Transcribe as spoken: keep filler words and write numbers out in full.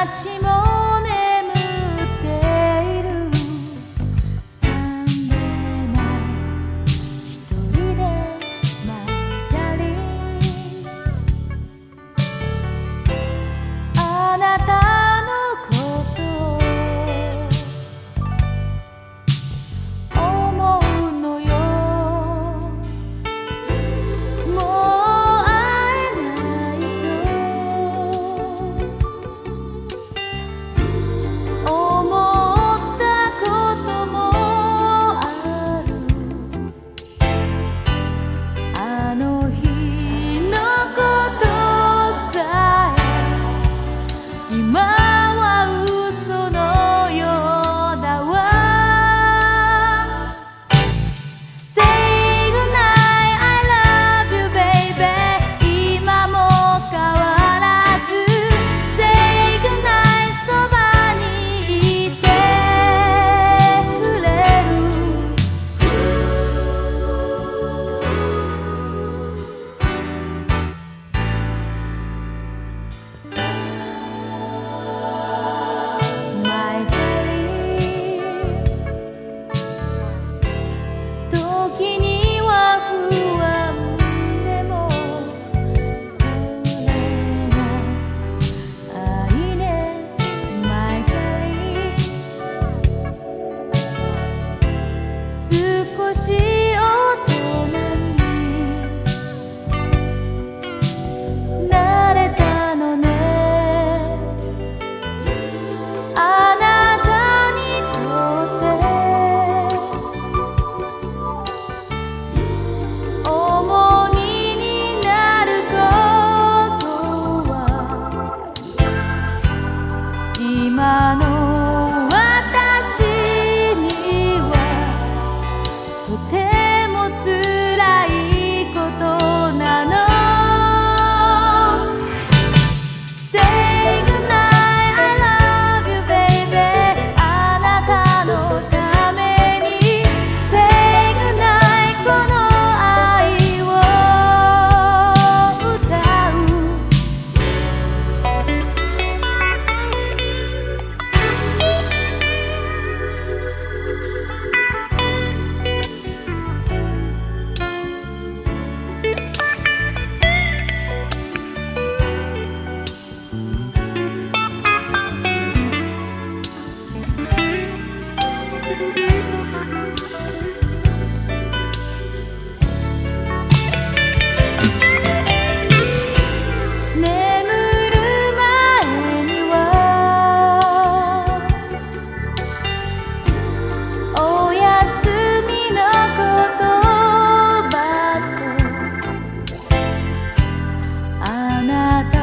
ちも眠っている。サンデーナイト一人でマーガリン。あなたのことを思うのよ。もう会えないと思ったこともある。あの日のことさえ今は嘘のようだわ。 Say goodnight, I love you baby。 今も変わらず Say goodnight、 そばにいてくれる。My darling、 時には不安でもそれが愛ね。 My darling、 少し大人になれたのね。あなたにとって重荷になることは今の私にはとてもつらいことなの。 Say goodnight, I love you baby。 あなたのために Say goodnight、 この愛を歌う。眠る前にはおやすみの言葉とあなた